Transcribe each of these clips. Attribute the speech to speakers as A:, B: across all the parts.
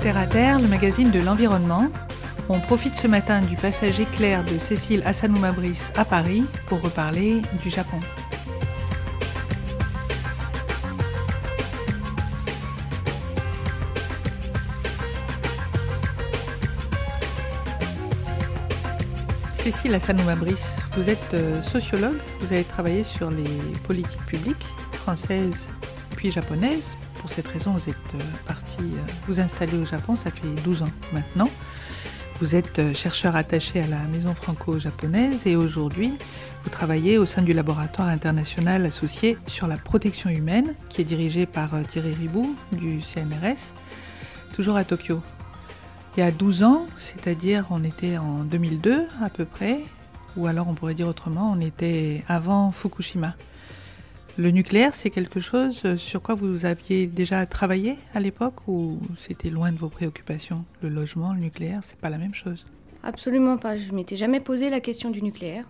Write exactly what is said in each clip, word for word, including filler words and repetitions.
A: Terre à Terre, le magazine de l'environnement. On profite ce matin du passage éclair de Cécile Asanouma-Brice à Paris pour reparler du Japon. Cécile Asanouma-Brice, vous êtes sociologue, vous avez travaillé sur les politiques publiques françaises puis japonaises. Pour cette raison, vous êtes partie vous installer au Japon, ça fait douze ans maintenant. Vous êtes chercheur attaché à la Maison franco-japonaise et aujourd'hui, vous travaillez au sein du laboratoire international associé sur la protection humaine qui est dirigé par Thierry Ribou du C N R S, toujours à Tokyo. Il y a douze ans, c'est-à-dire on était en deux mille deux à peu près, ou alors on pourrait dire autrement, on était avant Fukushima. Le nucléaire, c'est quelque chose sur quoi vous aviez déjà travaillé à l'époque ou c'était loin de vos préoccupations? Le logement, le nucléaire, c'est pas la même chose?
B: Absolument pas. Je ne m'étais jamais posé la question du nucléaire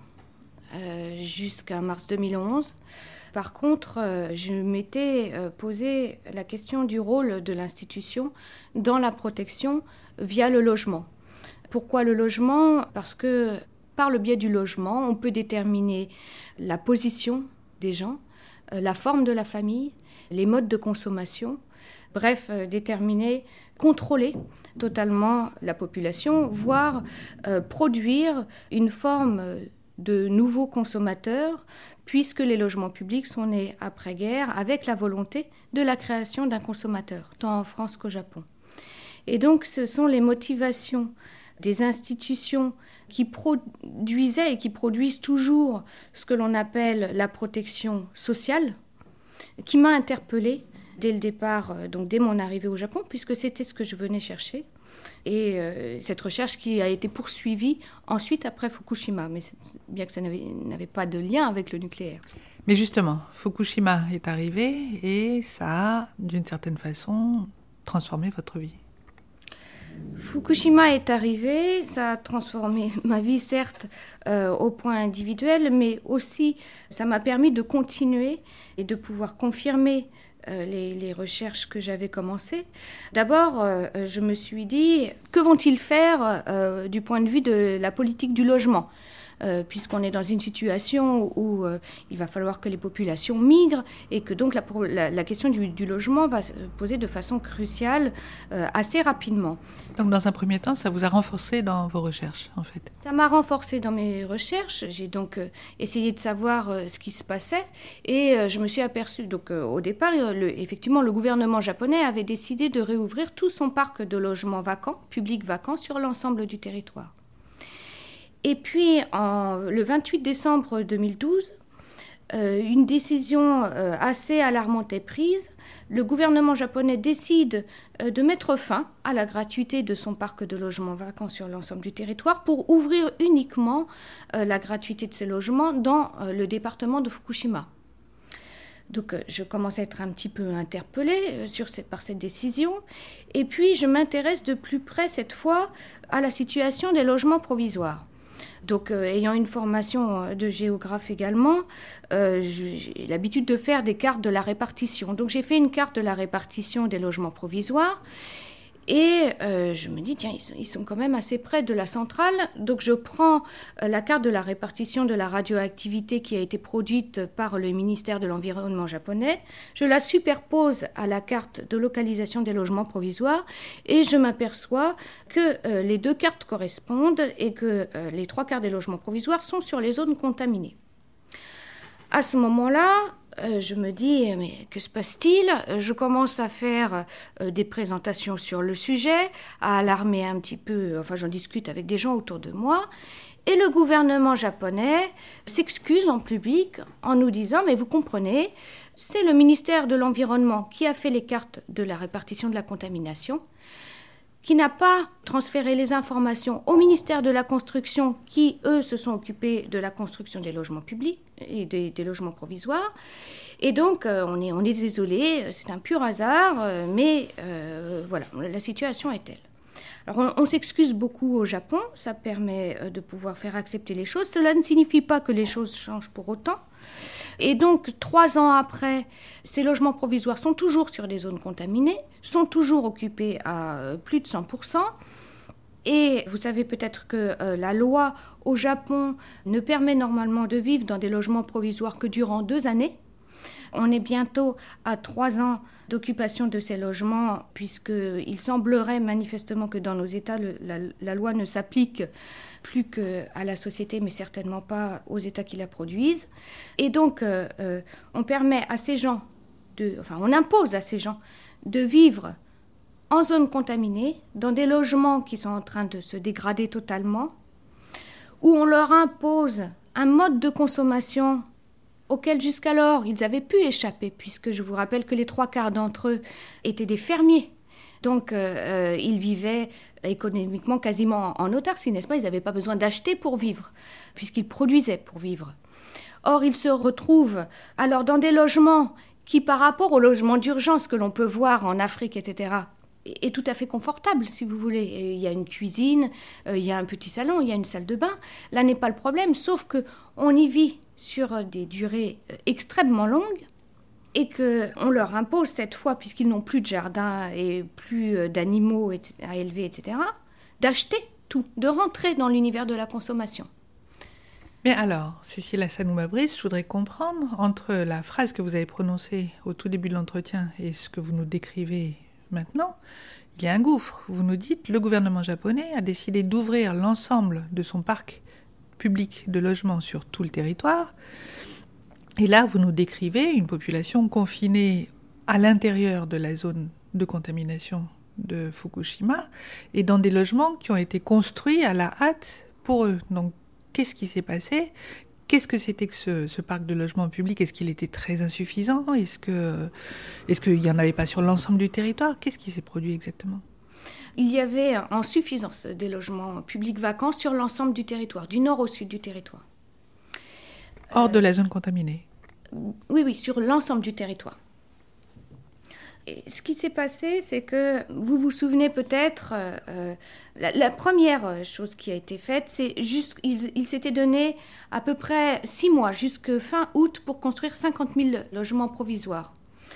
B: euh, jusqu'à mars deux mille onze. Par contre, euh, je m'étais euh, posé la question du rôle de l'institution dans la protection via le logement. Pourquoi le logement? Parce que par le biais du logement, on peut déterminer la position des gens, la forme de la famille, les modes de consommation, bref, euh, déterminer, contrôler totalement la population, voire euh, produire une forme de nouveaux consommateurs, puisque les logements publics sont nés après-guerre avec la volonté de la création d'un consommateur, tant en France qu'au Japon. Et donc, ce sont les motivations des institutions qui produisaient et qui produisent toujours ce que l'on appelle la protection sociale, qui m'a interpellée dès le départ, donc dès mon arrivée au Japon, puisque c'était ce que je venais chercher. Et euh, cette recherche qui a été poursuivie ensuite après Fukushima, mais bien que ça n'avait, n'avait pas de lien avec le nucléaire.
A: Mais justement, Fukushima est arrivé et ça a, d'une certaine façon, transformé votre vie.
B: Fukushima est arrivé, ça a transformé ma vie, certes, euh, au point individuel, mais aussi ça m'a permis de continuer et de pouvoir confirmer euh, les, les recherches que j'avais commencées. D'abord, euh, je me suis dit, que vont-ils faire euh, du point de vue de la politique du logement ? Euh, puisqu'on est dans une situation où euh, il va falloir que les populations migrent et que donc la, la, la question du, du logement va se poser de façon cruciale euh, assez rapidement.
A: Donc dans un premier temps, ça vous a renforcé dans vos recherches, en fait?
B: Ça m'a renforcé dans mes recherches. J'ai donc euh, essayé de savoir euh, ce qui se passait et euh, je me suis aperçue, donc euh, au départ, le, effectivement, le gouvernement japonais avait décidé de réouvrir tout son parc de logements vacants, publics vacants, sur l'ensemble du territoire. Et puis, en, le vingt-huit décembre deux mille douze, euh, une décision euh, assez alarmante est prise. Le gouvernement japonais décide euh, de mettre fin à la gratuité de son parc de logements vacants sur l'ensemble du territoire pour ouvrir uniquement euh, la gratuité de ces logements dans euh, le département de Fukushima. Donc, euh, je commence à être un petit peu interpellée euh, sur cette, par cette décision. Et puis, je m'intéresse de plus près, cette fois, à la situation des logements provisoires. Donc, euh, ayant une formation de géographe également, euh, j'ai l'habitude de faire des cartes de la répartition. Donc, j'ai fait une carte de la répartition des logements provisoires. Et euh, je me dis, tiens, ils sont, ils sont quand même assez près de la centrale. Donc, je prends euh, la carte de la répartition de la radioactivité qui a été produite par le ministère de l'Environnement japonais. Je la superpose à la carte de localisation des logements provisoires et je m'aperçois que euh, les deux cartes correspondent et que euh, les trois quarts des logements provisoires sont sur les zones contaminées. À ce moment-là, Euh, je me dis, mais que se passe-t-il ? Je commence à faire euh, des présentations sur le sujet, à alarmer un petit peu, enfin j'en discute avec des gens autour de moi, et le gouvernement japonais s'excuse en public en nous disant, mais vous comprenez, c'est le ministère de l'Environnement qui a fait les cartes de la répartition de la contamination, qui n'a pas transféré les informations au ministère de la Construction, qui, eux, se sont occupés de la construction des logements publics et des, des logements provisoires. Et donc, euh, on est, on est désolé, c'est un pur hasard, euh, mais euh, voilà, la situation est telle. Alors on, on s'excuse beaucoup au Japon, ça permet de pouvoir faire accepter les choses. Cela ne signifie pas que les choses changent pour autant. Et donc, trois ans après, ces logements provisoires sont toujours sur des zones contaminées, sont toujours occupés à plus de cent pour cent. Et vous savez peut-être que euh, la loi au Japon ne permet normalement de vivre dans des logements provisoires que durant deux années. On est bientôt à trois ans d'occupation de ces logements, puisqu'il semblerait manifestement que dans nos États, le, la, la loi ne s'applique plus qu'à la société, mais certainement pas aux États qui la produisent. Et donc, euh, euh, on permet à ces gens, de, enfin, on impose à ces gens de vivre en zone contaminée, dans des logements qui sont en train de se dégrader totalement, où on leur impose un mode de consommation auquel jusqu'alors ils avaient pu échapper, puisque je vous rappelle que les trois quarts d'entre eux étaient des fermiers. Donc euh, ils vivaient économiquement quasiment en autarcie, n'est-ce pas ? Ils n'avaient pas besoin d'acheter pour vivre, puisqu'ils produisaient pour vivre. Or, ils se retrouvent alors dans des logements qui, par rapport aux logements d'urgence que l'on peut voir en Afrique, et cetera, est tout à fait confortable, si vous voulez. Il y a une cuisine, il y a un petit salon, il y a une salle de bain. Là n'est pas le problème, sauf qu'on y vit sur des durées extrêmement longues et qu'on leur impose cette fois, puisqu'ils n'ont plus de jardin et plus d'animaux à élever, et cetera, d'acheter tout, de rentrer dans l'univers de la consommation.
A: Mais alors, Cécile Hasanouma-Brice, je voudrais comprendre, entre la phrase que vous avez prononcée au tout début de l'entretien et ce que vous nous décrivez maintenant, il y a un gouffre. Vous nous dites, le gouvernement japonais a décidé d'ouvrir l'ensemble de son parc public de logements sur tout le territoire. Et là, vous nous décrivez une population confinée à l'intérieur de la zone de contamination de Fukushima et dans des logements qui ont été construits à la hâte pour eux. Donc, qu'est-ce qui s'est passé ? Qu'est-ce que c'était que ce, ce parc de logement public ? Est-ce qu'il était très insuffisant ? Est-ce que, est-ce qu'il n'y en avait pas sur l'ensemble du territoire ? Qu'est-ce qui s'est produit exactement ?
B: Il y avait en suffisance des logements publics vacants sur l'ensemble du territoire, du nord au sud du territoire.
A: Hors euh, de la zone contaminée ?
B: Oui, oui, sur l'ensemble du territoire. Et ce qui s'est passé, c'est que, vous vous souvenez peut-être, euh, la, la première chose qui a été faite, c'est juste, ils, ils s'étaient donné à peu près six mois, jusqu'à fin août, pour construire cinquante mille logements provisoires.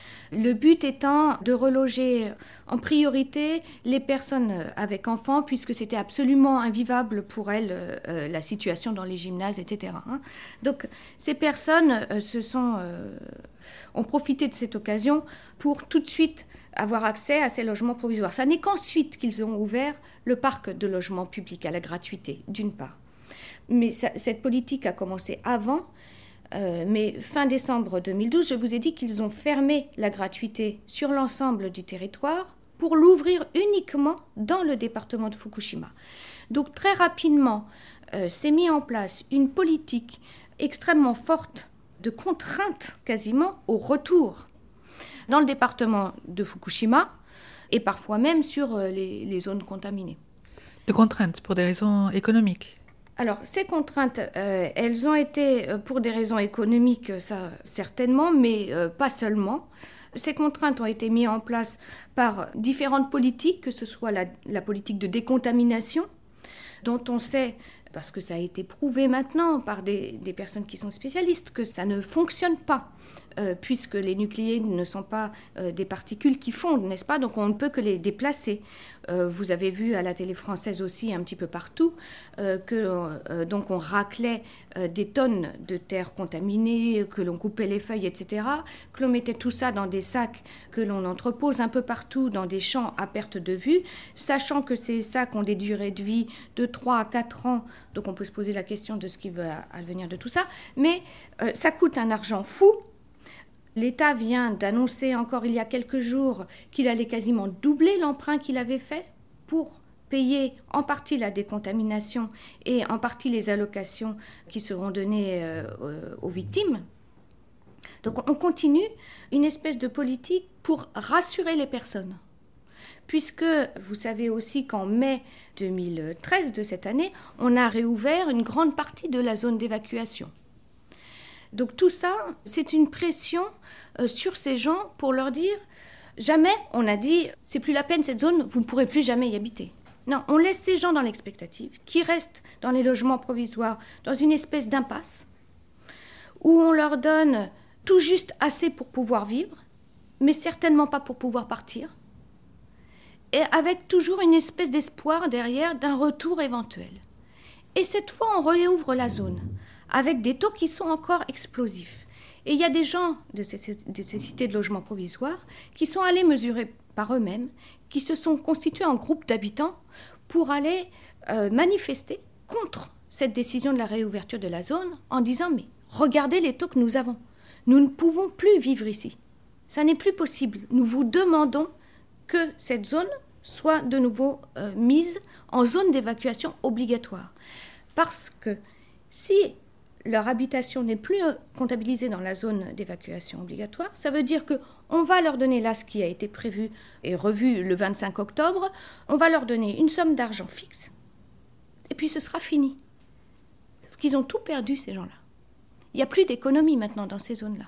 B: Le but étant de reloger en priorité les personnes avec enfants, puisque c'était absolument invivable pour elles, euh, la situation dans les gymnases, et cetera. Hein. Donc ces personnes euh, se sont, euh, ont profité de cette occasion pour tout de suite avoir accès à ces logements provisoires. Ça n'est qu'ensuite qu'ils ont ouvert le parc de logements publics à la gratuité, d'une part. Mais ça, cette politique a commencé avant. Euh, mais fin décembre deux mille douze, je vous ai dit qu'ils ont fermé la gratuité sur l'ensemble du territoire pour l'ouvrir uniquement dans le département de Fukushima. Donc très rapidement, euh, s'est mis en place une politique extrêmement forte de contrainte quasiment au retour dans le département de Fukushima et parfois même sur euh, les, les zones contaminées.
A: De contraintes pour des raisons économiques ?
B: Alors, ces contraintes, euh, elles ont été euh, pour des raisons économiques, ça certainement, mais euh, pas seulement. Ces contraintes ont été mises en place par différentes politiques, que ce soit la, la politique de décontamination, dont on sait, parce que ça a été prouvé maintenant par des, des personnes qui sont spécialistes, que ça ne fonctionne pas, euh, puisque les nucléides ne sont pas euh, des particules qui fondent, n'est-ce pas ? Donc on ne peut que les déplacer. Euh, vous avez vu à la télé française aussi, un petit peu partout, euh, que euh, donc on raclait euh, des tonnes de terre contaminée, que l'on coupait les feuilles, et cetera, que l'on mettait tout ça dans des sacs que l'on entrepose un peu partout dans des champs à perte de vue, sachant que ces sacs ont des durées de vie de trois à quatre ans. Donc on peut se poser la question de ce qui va advenir de tout ça. Mais euh, ça coûte un argent fou. L'État vient d'annoncer encore il y a quelques jours qu'il allait quasiment doubler l'emprunt qu'il avait fait pour payer en partie la décontamination et en partie les allocations qui seront données euh, aux victimes. Donc on continue une espèce de politique pour rassurer les personnes. Puisque vous savez aussi qu'en mai deux mille treize de cette année, on a réouvert une grande partie de la zone d'évacuation. Donc tout ça, c'est une pression euh, sur ces gens pour leur dire, jamais, on a dit, c'est plus la peine cette zone, vous ne pourrez plus jamais y habiter. Non, on laisse ces gens dans l'expectative, qui restent dans les logements provisoires, dans une espèce d'impasse, où on leur donne tout juste assez pour pouvoir vivre, mais certainement pas pour pouvoir partir, et avec toujours une espèce d'espoir derrière d'un retour éventuel. Et cette fois, on réouvre la zone, avec des taux qui sont encore explosifs. Et il y a des gens de ces, de ces cités de logements provisoires qui sont allés mesurer par eux-mêmes, qui se sont constitués en groupe d'habitants pour aller euh, manifester contre cette décision de la réouverture de la zone en disant « mais regardez les taux que nous avons, nous ne pouvons plus vivre ici, ça n'est plus possible, nous vous demandons que cette zone soit de nouveau euh, mise en zone d'évacuation obligatoire. » Parce que si leur habitation n'est plus comptabilisée dans la zone d'évacuation obligatoire, ça veut dire qu'on va leur donner là ce qui a été prévu et revu le vingt-cinq octobre, on va leur donner une somme d'argent fixe, et puis ce sera fini. Sauf qu'ils ont tout perdu, ces gens-là. Il n'y a plus d'économie maintenant dans ces zones-là.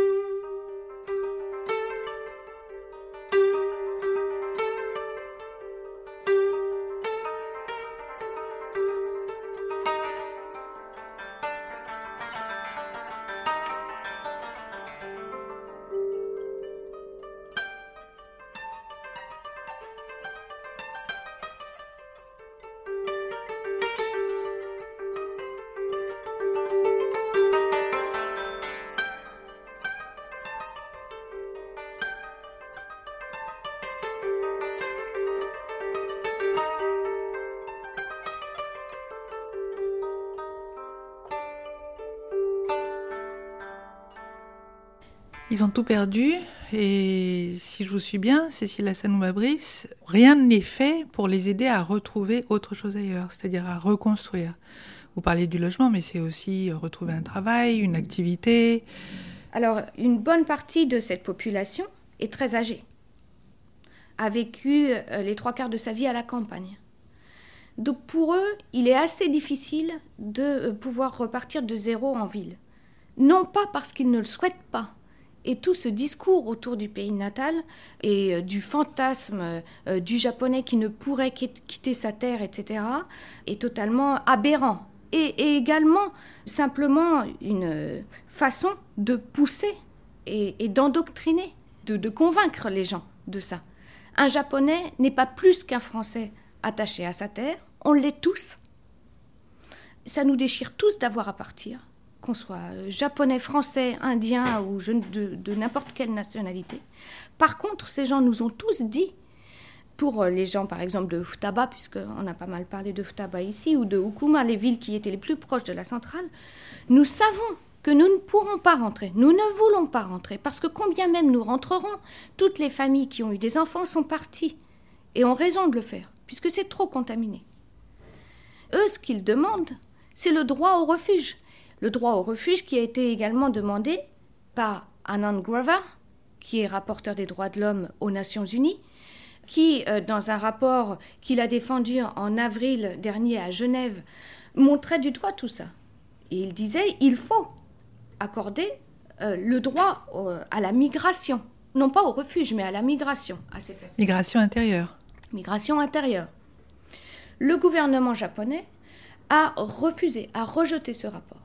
A: Ils ont tout perdu et si je vous suis bien, Cécile Hassanou-Mabris, rien n'est fait pour les aider à retrouver autre chose ailleurs, c'est-à-dire à reconstruire. Vous parlez du logement, mais c'est aussi retrouver un travail, une activité.
B: Alors, une bonne partie de cette population est très âgée, a vécu les trois quarts de sa vie à la campagne. Donc pour eux, il est assez difficile de pouvoir repartir de zéro en ville. Non pas parce qu'ils ne le souhaitent pas. Et tout ce discours autour du pays natal et du fantasme du japonais qui ne pourrait quitter sa terre, et cetera, est totalement aberrant. Et, et également simplement une façon de pousser et, et d'endoctriner, de, de convaincre les gens de ça. Un japonais n'est pas plus qu'un français attaché à sa terre, on l'est tous. Ça nous déchire tous d'avoir à partir, qu'on soit japonais, français, indien ou je, de, de n'importe quelle nationalité. Par contre, ces gens nous ont tous dit, pour les gens par exemple de Futaba, puisqu'on a pas mal parlé de Futaba ici, ou de Hukuma, les villes qui étaient les plus proches de la centrale, nous savons que nous ne pourrons pas rentrer, nous ne voulons pas rentrer, parce que combien même nous rentrerons, toutes les familles qui ont eu des enfants sont parties, et ont raison de le faire, puisque c'est trop contaminé. Eux, ce qu'ils demandent, c'est le droit au refuge. Le droit au refuge qui a été également demandé par Anand Grava, qui est rapporteur des droits de l'homme aux Nations Unies, qui, dans un rapport qu'il a défendu en avril dernier à Genève, montrait du doigt tout ça. Et il disait, il faut accorder euh, le droit au, à la migration, non pas au refuge, mais à la migration à ces personnes.
A: Migration intérieure.
B: Migration intérieure. Le gouvernement japonais a refusé, a rejeté ce rapport.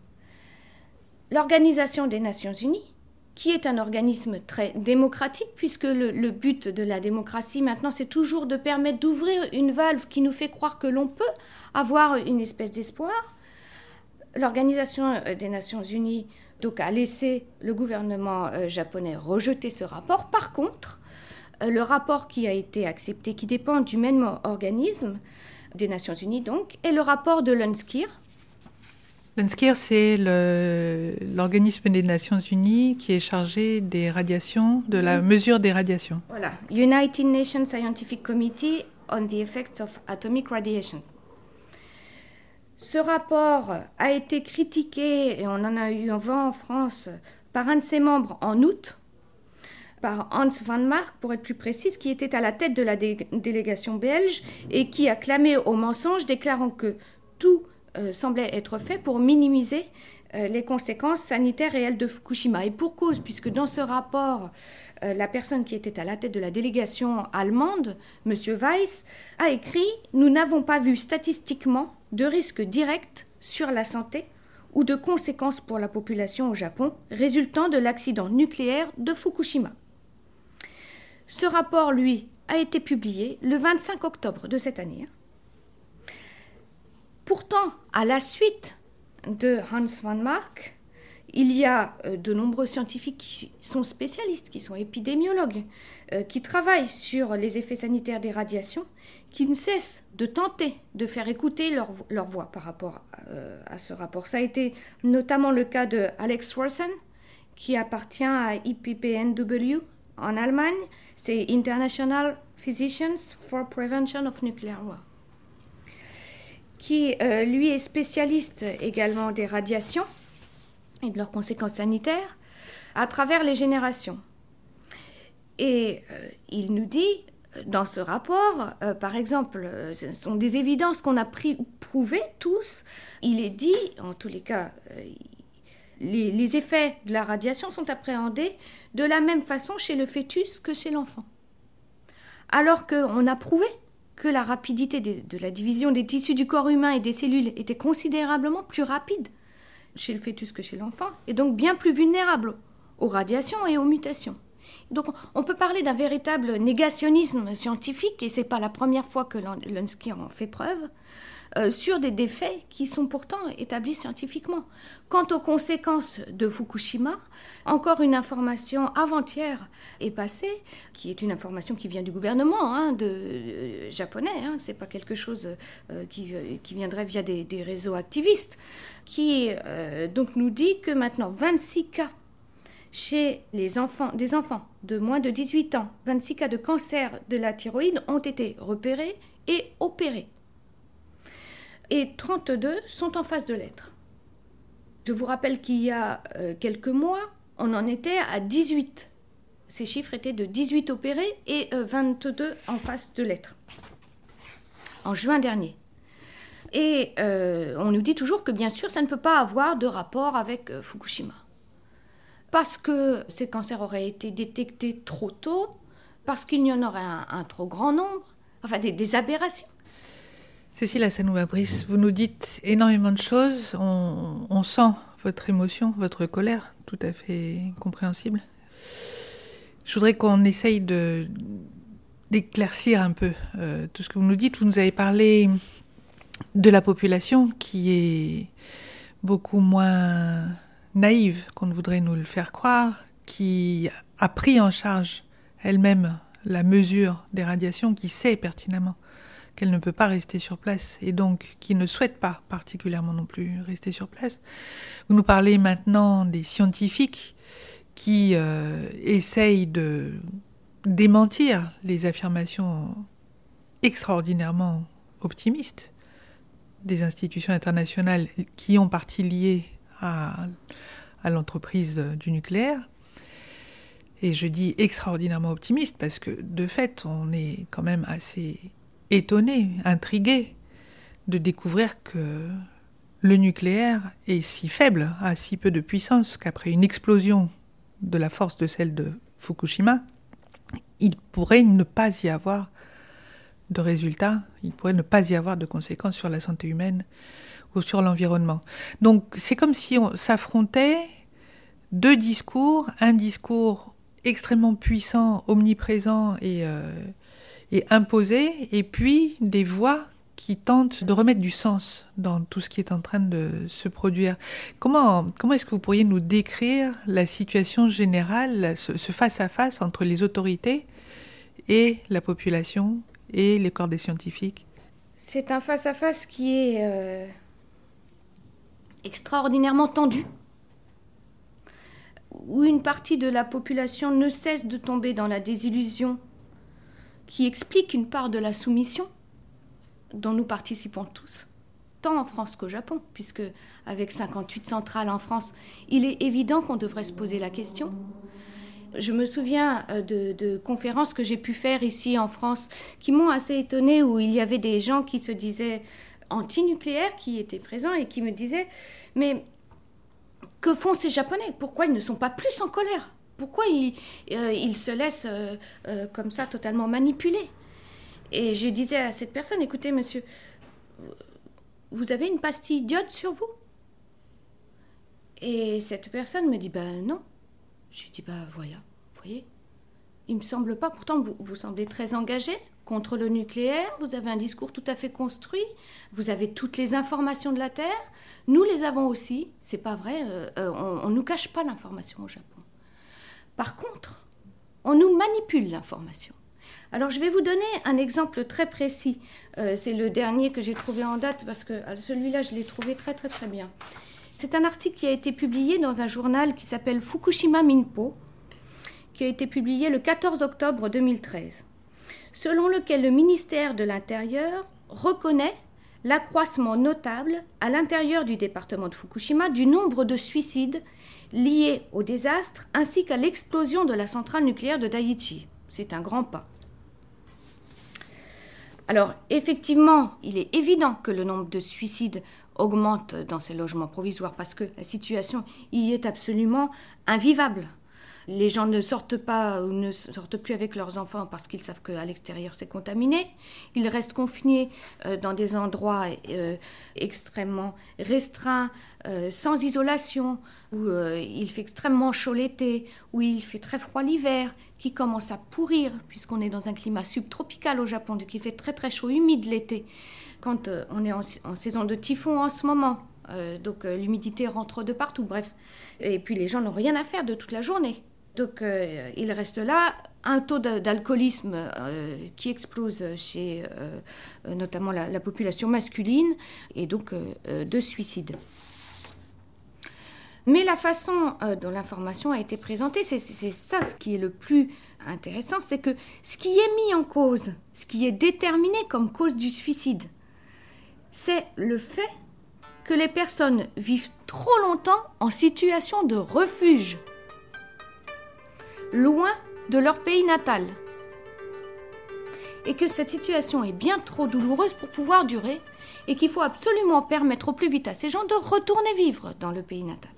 B: L'Organisation des Nations Unies, qui est un organisme très démocratique, puisque le, le but de la démocratie maintenant, c'est toujours de permettre d'ouvrir une valve qui nous fait croire que l'on peut avoir une espèce d'espoir. L'Organisation des Nations Unies donc, a laissé le gouvernement euh, japonais rejeter ce rapport. Par contre, euh, le rapport qui a été accepté, qui dépend du même organisme des Nations Unies, donc, est le rapport de l'UNSCIR.
A: L'UNSCIR, c'est le, l'organisme des Nations Unies qui est chargé des radiations, de la mesure des radiations.
B: Voilà, United Nations Scientific Committee on the Effects of Atomic Radiation. Ce rapport a été critiqué, et on en a eu un vent en France, par un de ses membres en août, par Hans van Mark, pour être plus précise, qui était à la tête de la dé- délégation belge et qui a clamé au mensonge, déclarant que tout euh, semblait être fait pour minimiser euh, les conséquences sanitaires réelles de Fukushima. Et pour cause, puisque dans ce rapport, euh, la personne qui était à la tête de la délégation allemande, M. Weiss, a écrit « Nous n'avons pas vu statistiquement de risque direct sur la santé ou de conséquences pour la population au Japon résultant de l'accident nucléaire de Fukushima. » Ce rapport, lui, a été publié le vingt-cinq octobre de cette année. Pourtant, à la suite de Hans van Mark, il y a de nombreux scientifiques qui sont spécialistes, qui sont épidémiologues, euh, qui travaillent sur les effets sanitaires des radiations, qui ne cessent de tenter de faire écouter leur, leur voix par rapport euh, à ce rapport. Ça a été notamment le cas de Alex Rosen, qui appartient à I P P N W en Allemagne. C'est International Physicians for Prevention of Nuclear War, qui, euh, lui, est spécialiste également des radiations et de leurs conséquences sanitaires à travers les générations. Et euh, il nous dit, dans ce rapport, euh, par exemple, euh, ce sont des évidences qu'on a pris, prouvées tous, il est dit, en tous les cas, euh, les, les effets de la radiation sont appréhendés de la même façon chez le fœtus que chez l'enfant. Alors qu'on a prouvé que la rapidité de, de la division des tissus du corps humain et des cellules était considérablement plus rapide chez le fœtus que chez l'enfant, et donc bien plus vulnérable aux radiations et aux mutations. Donc on peut parler d'un véritable négationnisme scientifique, et ce n'est pas la première fois que Lunsky en fait preuve, euh, sur des défaits qui sont pourtant établis scientifiquement. Quant aux conséquences de Fukushima, encore une information avant-hier est passée, qui est une information qui vient du gouvernement hein, de, euh, japonais, hein, ce n'est pas quelque chose euh, qui, euh, qui viendrait via des, des réseaux activistes, qui euh, donc nous dit que maintenant vingt-six cas chez les enfants, des enfants de moins de dix-huit ans, vingt-six cas de cancer de la thyroïde ont été repérés et opérés. Et trente-deux sont en phase de l'être. Je vous rappelle qu'il y a euh, quelques mois, on en était à dix-huit. Ces chiffres étaient de dix-huit opérés et euh, vingt-deux en phase de l'être, en juin dernier. Et euh, on nous dit toujours que bien sûr, ça ne peut pas avoir de rapport avec euh, Fukushima. Parce que ces cancers auraient été détectés trop tôt, parce qu'il y en aurait un, un trop grand nombre, enfin des, des aberrations.
A: Cécile Hassanou-Mabris, vous nous dites énormément de choses, on, on sent votre émotion, votre colère, tout à fait compréhensible. Je voudrais qu'on essaye de, d'éclaircir un peu euh, tout ce que vous nous dites. Vous nous avez parlé de la population qui est beaucoup moins naïve qu'on ne voudrait nous le faire croire, qui a pris en charge elle-même la mesure des radiations, qui sait pertinemment qu'elle ne peut pas rester sur place et donc qui ne souhaite pas particulièrement non plus rester sur place. Vous nous parlez maintenant des scientifiques qui euh, essayent de démentir les affirmations extraordinairement optimistes des institutions internationales qui ont partie liée à, à l'entreprise du nucléaire. Et je dis extraordinairement optimiste parce que, de fait, on est quand même assez étonné, intrigué de découvrir que le nucléaire est si faible, a si peu de puissance, qu'après une explosion de la force de celle de Fukushima, il pourrait ne pas y avoir de résultats, il pourrait ne pas y avoir de conséquences sur la santé humaine ou sur l'environnement. Donc c'est comme si on s'affrontait deux discours, un discours extrêmement puissant, omniprésent et, euh, et imposé, et puis des voix qui tentent de remettre du sens dans tout ce qui est en train de se produire. Comment, comment est-ce que vous pourriez nous décrire la situation générale, ce, ce face-à-face entre les autorités et la population et les corps des scientifiques?
B: C'est un face-à-face qui est euh, extraordinairement tendu, où une partie de la population ne cesse de tomber dans la désillusion qui explique une part de la soumission dont nous participons tous, tant en France qu'au Japon, puisque avec cinquante-huit centrales en France, il est évident qu'on devrait se poser la question. Je me souviens de, de conférences que j'ai pu faire ici en France qui m'ont assez étonnée, où il y avait des gens qui se disaient anti-nucléaires qui étaient présents et qui me disaient « Mais que font ces Japonais ? Pourquoi ils ne sont pas plus en colère ? Pourquoi ils, euh, ils se laissent euh, euh, comme ça totalement manipuler ?» Et je disais à cette personne « Écoutez, monsieur, vous avez une pastille d'iode sur vous ?» Et cette personne me dit « Ben non. » Je lui dis « Ben voilà, vous voyez, il me semble pas. Pourtant, vous, vous semblez très engagé contre le nucléaire. Vous avez un discours tout à fait construit. Vous avez toutes les informations de la Terre. Nous les avons aussi. C'est pas vrai. Euh, euh, on, on nous cache pas l'information au Japon. Par contre, on nous manipule l'information. Alors, je vais vous donner un exemple très précis. Euh, c'est le dernier que j'ai trouvé en date parce que celui-là, je l'ai trouvé très, très, très bien. C'est un article qui a été publié dans un journal qui s'appelle Fukushima Minpo, qui a été publié le quatorze octobre deux mille treize, selon lequel le ministère de l'Intérieur reconnaît l'accroissement notable à l'intérieur du département de Fukushima du nombre de suicides liés au désastre ainsi qu'à l'explosion de la centrale nucléaire de Daiichi. C'est un grand pas. Alors, effectivement, il est évident que le nombre de suicides augmente dans ces logements provisoires parce que la situation y est absolument invivable. Les gens ne sortent pas ou ne sortent plus avec leurs enfants parce qu'ils savent qu'à l'extérieur c'est contaminé. Ils restent confinés euh, dans des endroits euh, extrêmement restreints, euh, sans isolation, où euh, il fait extrêmement chaud l'été, où il fait très froid l'hiver, qui commence à pourrir puisqu'on est dans un climat subtropical au Japon, donc il fait très très chaud, humide l'été. Quand euh, on est en, en saison de typhon en ce moment, euh, donc euh, l'humidité rentre de partout, bref. Et puis les gens n'ont rien à faire de toute la journée. Donc, euh, il reste là un taux d'alcoolisme euh, qui explose chez euh, notamment la, la population masculine et donc euh, de suicide. Mais la façon euh, dont l'information a été présentée, c'est, c'est ça ce qui est le plus intéressant, c'est que ce qui est mis en cause, ce qui est déterminé comme cause du suicide, c'est le fait que les personnes vivent trop longtemps en situation de refuge, loin de leur pays natal. Et que cette situation est bien trop douloureuse pour pouvoir durer et qu'il faut absolument permettre au plus vite à ces gens de retourner vivre dans le pays natal.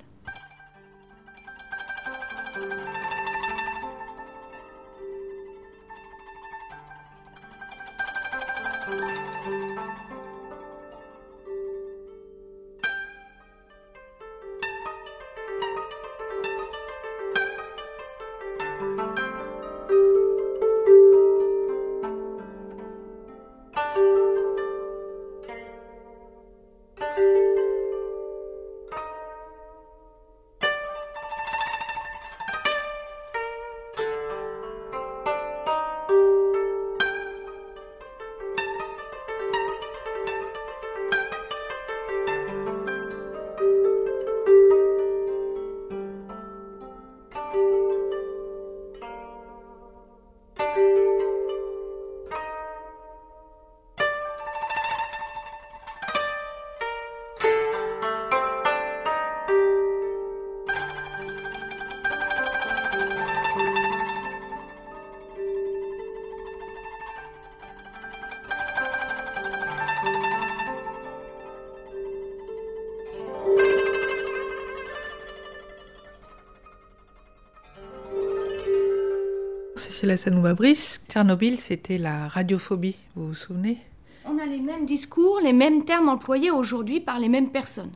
A: Cécile Assanouba-Brice, Tchernobyl, c'était la radiophobie, vous vous souvenez ?
B: On a les mêmes discours, les mêmes termes employés aujourd'hui par les mêmes personnes.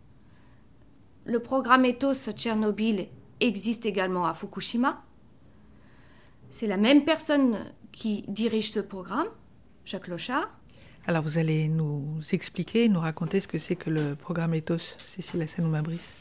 B: Le programme Ethos Tchernobyl existe également à Fukushima. C'est la même personne qui dirige ce programme, Jacques Lochard.
A: Alors vous allez nous expliquer, nous raconter ce que c'est que le programme Ethos, Cécile Assanouba-Brice.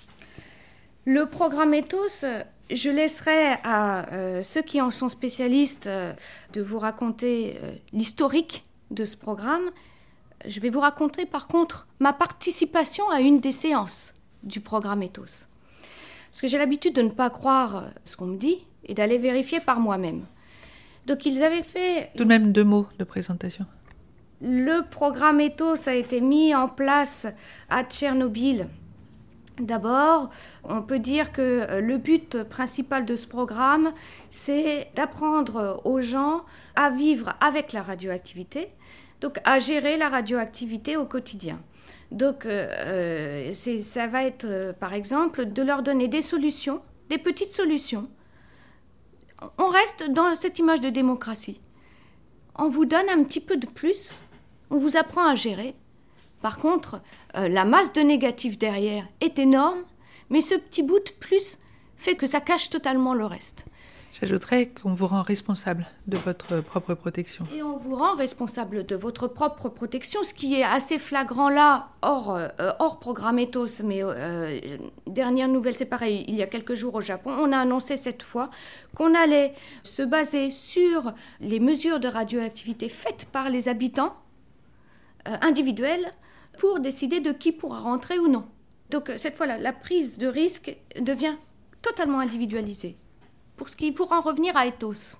B: Le programme Ethos, je laisserai à euh, ceux qui en sont spécialistes euh, de vous raconter euh, l'historique de ce programme. Je vais vous raconter par contre ma participation à une des séances du programme Ethos. Parce que j'ai l'habitude de ne pas croire ce qu'on me dit et d'aller vérifier par moi-même. Donc ils avaient fait...
A: Tout de même deux mots de présentation.
B: Le programme Ethos a été mis en place à Tchernobyl. D'abord, on peut dire que le but principal de ce programme, c'est d'apprendre aux gens à vivre avec la radioactivité, donc à gérer la radioactivité au quotidien. Donc euh, c'est, ça va être, euh, par exemple, de leur donner des solutions, des petites solutions. On reste dans cette image de démocratie. On vous donne un petit peu de plus, on vous apprend à gérer. Par contre, euh, la masse de négatifs derrière est énorme, mais ce petit bout de plus fait que ça cache totalement le reste.
A: J'ajouterais qu'on vous rend responsable de votre propre protection.
B: Et on vous rend responsable de votre propre protection, ce qui est assez flagrant là, hors, euh, hors programme Ethos. Mais euh, dernière nouvelle, c'est pareil, il y a quelques jours au Japon, on a annoncé cette fois qu'on allait se baser sur les mesures de radioactivité faites par les habitants euh, individuels pour décider de qui pourra rentrer ou non. Donc cette fois-là, la prise de risque devient totalement individualisée. Pour ce qui pour en revenir à Ethos.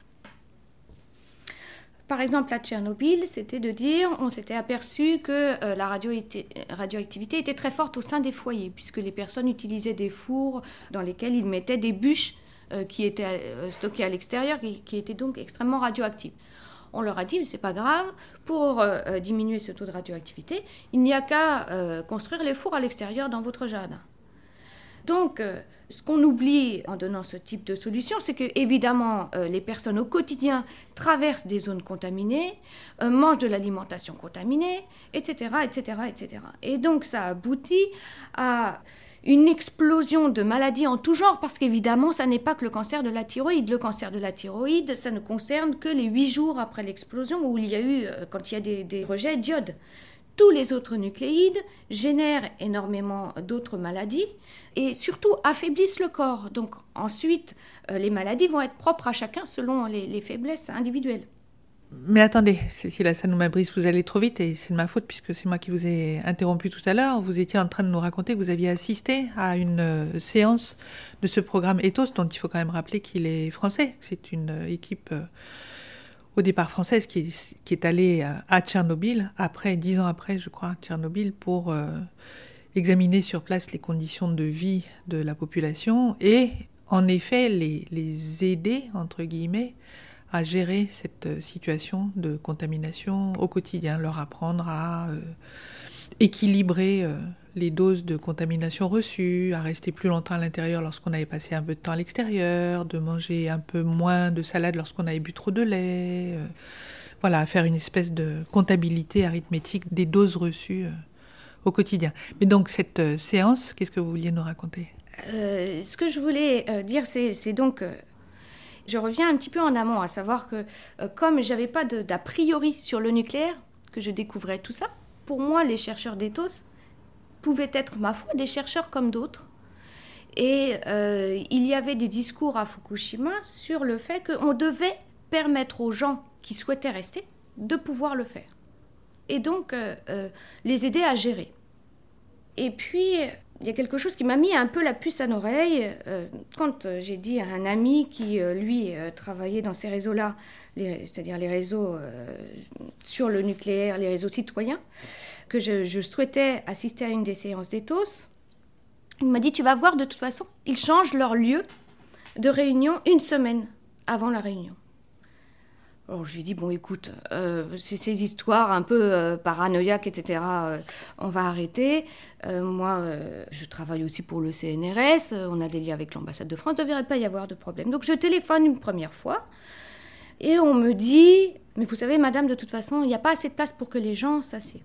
B: Par exemple, à Tchernobyl, c'était de dire, on s'était aperçu que euh, la radio était, radioactivité était très forte au sein des foyers, puisque les personnes utilisaient des fours dans lesquels ils mettaient des bûches euh, qui étaient euh, stockées à l'extérieur, qui, qui étaient donc extrêmement radioactives. On leur a dit, mais c'est pas grave, pour euh, diminuer ce taux de radioactivité, il n'y a qu'à euh, construire les fours à l'extérieur dans votre jardin. Donc, euh, ce qu'on oublie en donnant ce type de solution, c'est que, évidemment, euh, les personnes au quotidien traversent des zones contaminées, euh, mangent de l'alimentation contaminée, et cetera, et cetera, et cetera. Et donc, ça aboutit à une explosion de maladies en tout genre, parce qu'évidemment, ça n'est pas que le cancer de la thyroïde. Le cancer de la thyroïde, ça ne concerne que les huit jours après l'explosion, où il y a eu, euh, quand il y a des, des rejets d'iode. Tous les autres nucléides génèrent énormément d'autres maladies et surtout affaiblissent le corps. Donc ensuite, euh, les maladies vont être propres à chacun selon les, les faiblesses individuelles.
A: Mais attendez, Cécile Hassan-Oumabrice, vous allez trop vite et c'est de ma faute puisque c'est moi qui vous ai interrompu tout à l'heure. Vous étiez en train de nous raconter que vous aviez assisté à une euh, séance de ce programme Ethos, dont il faut quand même rappeler qu'il est français, que c'est une euh, équipe... Euh, au départ française, qui est, qui est allée à Tchernobyl, après, dix ans après, je crois, Tchernobyl, pour euh, examiner sur place les conditions de vie de la population et, en effet, les, les aider, entre guillemets, à gérer cette situation de contamination au quotidien, leur apprendre à euh, équilibrer euh, les doses de contamination reçues, à rester plus longtemps à l'intérieur lorsqu'on avait passé un peu de temps à l'extérieur, de manger un peu moins de salade lorsqu'on avait bu trop de lait, euh, voilà, à faire une espèce de comptabilité arithmétique des doses reçues euh, au quotidien. Mais donc cette euh, séance, qu'est-ce que vous vouliez nous raconter ?
B: euh, Ce que je voulais euh, dire, c'est, c'est donc... Euh, je reviens un petit peu en amont, à savoir que euh, comme je n'avais pas de, d'a priori sur le nucléaire, que je découvrais tout ça, pour moi, les chercheurs d'Ethos pouvaient être, ma foi, des chercheurs comme d'autres. Et euh, il y avait des discours à Fukushima sur le fait qu'on devait permettre aux gens qui souhaitaient rester de pouvoir le faire. Et donc, euh, euh, les aider à gérer. Et puis, il y a quelque chose qui m'a mis un peu la puce à l'oreille. Euh, quand euh, j'ai dit à un ami qui, euh, lui, euh, travaillait dans ces réseaux-là, les, c'est-à-dire les réseaux euh, sur le nucléaire, les réseaux citoyens, que je, je souhaitais assister à une des séances d'Ethos, il m'a dit, tu vas voir, de toute façon, ils changent leur lieu de réunion une semaine avant la réunion. Alors je lui ai dit, bon écoute, euh, c'est ces histoires un peu euh, paranoïaques, et cetera, euh, on va arrêter. Euh, moi, euh, je travaille aussi pour le C N R S, euh, on a des liens avec l'ambassade de France, il ne devrait pas y avoir de problème. Donc je téléphone une première fois, et on me dit, mais vous savez madame, de toute façon, il n'y a pas assez de place pour que les gens s'assiedent.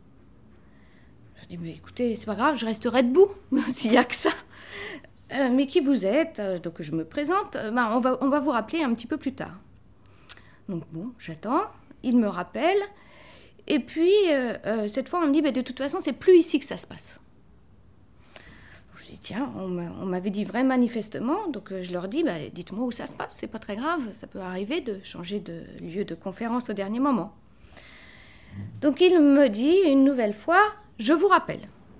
B: Je dis, mais écoutez, c'est pas grave, je resterai debout, s'il n'y a que ça. Euh, mais qui vous êtes ? Donc je me présente, euh, ben, on va, on va vous rappeler un petit peu plus tard. Donc bon, j'attends, il me rappelle, et puis euh, euh, cette fois on me dit, bah, de toute façon c'est plus ici que ça se passe. Je dis, tiens, on, m'a, on m'avait dit vrai manifestement, donc euh, je leur dis, bah, dites-moi où ça se passe, c'est pas très grave, ça peut arriver de changer de lieu de conférence au dernier moment. Donc il me dit une nouvelle fois, je vous rappelle.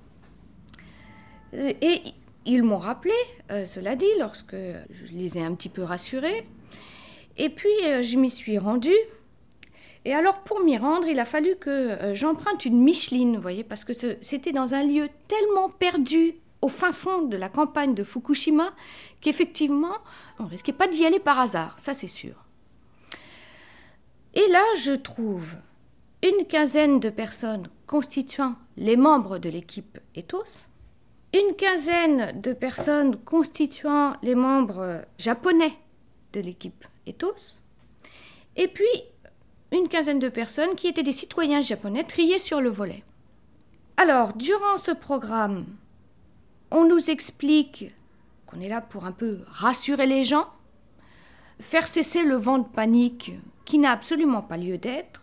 B: Et ils m'ont rappelé, euh, cela dit, lorsque je les ai un petit peu rassurés. Et puis, euh, je m'y suis rendue. Et alors, pour m'y rendre, il a fallu que euh, j'emprunte une Micheline, vous voyez, parce que ce, c'était dans un lieu tellement perdu, au fin fond de la campagne de Fukushima, qu'effectivement, on ne risquait pas d'y aller par hasard, ça c'est sûr. Et là, je trouve une quinzaine de personnes constituant les membres de l'équipe Ethos, une quinzaine de personnes constituant les membres japonais de l'équipe Ethos, et puis une quinzaine de personnes qui étaient des citoyens japonais triés sur le volet. Alors, durant ce programme, on nous explique qu'on est là pour un peu rassurer les gens, faire cesser le vent de panique qui n'a absolument pas lieu d'être.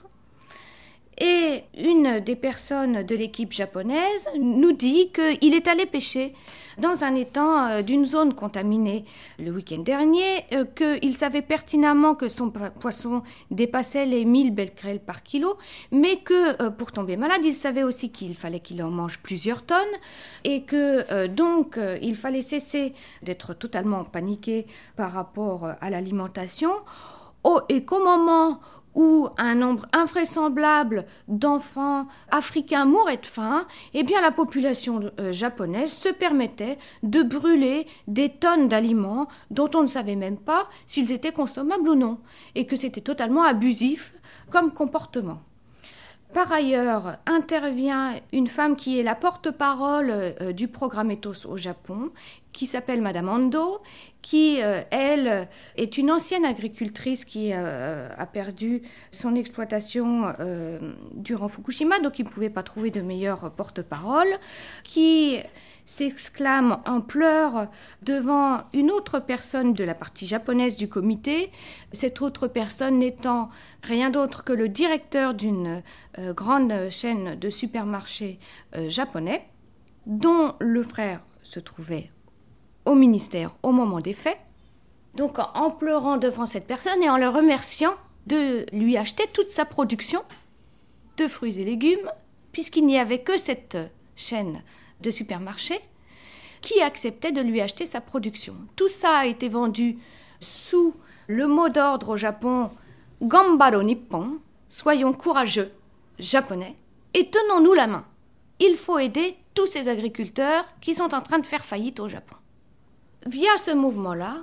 B: Et une des personnes de l'équipe japonaise nous dit qu'il est allé pêcher dans un étang d'une zone contaminée le week-end dernier, qu'il savait pertinemment que son poisson dépassait les mille becquerels par kilo, mais que pour tomber malade, il savait aussi qu'il fallait qu'il en mange plusieurs tonnes et que donc il fallait cesser d'être totalement paniqué par rapport à l'alimentation. Oh, et qu'au moment où un nombre invraisemblable d'enfants africains mouraient de faim, eh bien la population euh, japonaise se permettait de brûler des tonnes d'aliments dont on ne savait même pas s'ils étaient consommables ou non, et que c'était totalement abusif comme comportement. Par ailleurs, intervient une femme qui est la porte-parole euh, du programme Ethos au Japon, qui s'appelle Madame Ando, qui, euh, elle, est une ancienne agricultrice qui euh, a perdu son exploitation euh, durant Fukushima, donc il ne pouvait pas trouver de meilleure porte-parole, qui s'exclame en pleurs devant une autre personne de la partie japonaise du comité, cette autre personne n'étant rien d'autre que le directeur d'une euh, grande chaîne de supermarchés euh, japonais, dont le frère se trouvait au ministère au moment des faits. Donc en pleurant devant cette personne et en le remerciant de lui acheter toute sa production de fruits et légumes, puisqu'il n'y avait que cette chaîne de supermarchés qui acceptait de lui acheter sa production. Tout ça a été vendu sous le mot d'ordre au Japon « Gambaro Nippon », soyons courageux, japonais, et tenons-nous la main. Il faut aider tous ces agriculteurs qui sont en train de faire faillite au Japon. Via ce mouvement-là,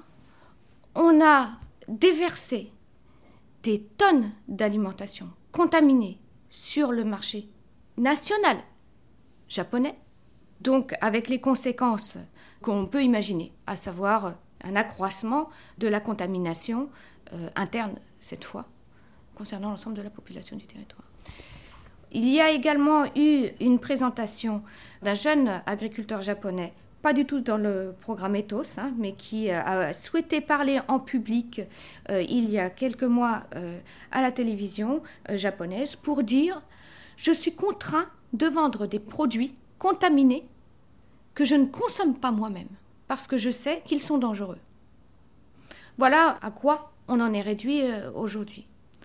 B: on a déversé des tonnes d'alimentation contaminée sur le marché national japonais, donc avec les conséquences qu'on peut imaginer, à savoir un accroissement de la contamination euh, interne, cette fois, concernant l'ensemble de la population du territoire. Il y a également eu une présentation d'un jeune agriculteur japonais, pas du tout dans le programme Ethos, hein, mais qui euh, a souhaité parler en public euh, il y a quelques mois euh, à la télévision euh, japonaise pour dire « Je suis contraint de vendre des produits contaminés que je ne consomme pas moi-même, parce que je sais qu'ils sont dangereux. » Voilà à quoi on en est réduit euh, aujourd'hui.